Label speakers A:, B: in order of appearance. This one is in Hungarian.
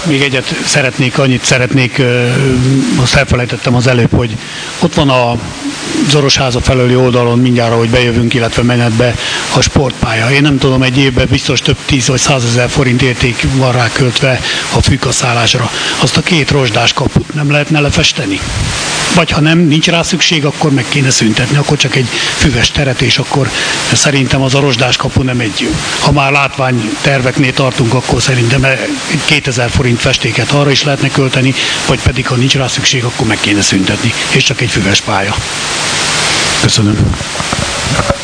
A: Még annyit szeretnék, azt elfelejtettem az előbb, hogy ott van az Orosháza felőli oldalon mindjárt, ahogy bejövünk, illetve menetbe a sportpálya. Én nem tudom, egy évben biztos több 10 vagy 100 000 forint érték van rá költve a fűkaszálásra. Azt a 2 rozsdás kaput nem lehetne lefesteni? Vagy ha nem, nincs rá szükség, akkor meg kéne szüntetni, akkor csak egy füves teret, és akkor szerintem az a rozsdás kapu nem egy, ha már látványterveknél tartunk, akkor szerintem 2000 forint festéket arra is lehetne költeni, vagy pedig ha nincs rá szükség, akkor meg kéne szüntetni, és csak egy füves pálya. Köszönöm.